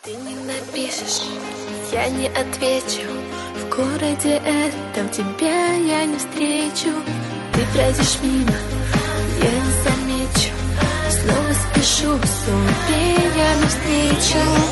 Ты не напишешь, я не отвечу. В городе этом тебя я не встречу. Ты пройдешь мимо, я не замечу. Снова спешу, все успею навстречу.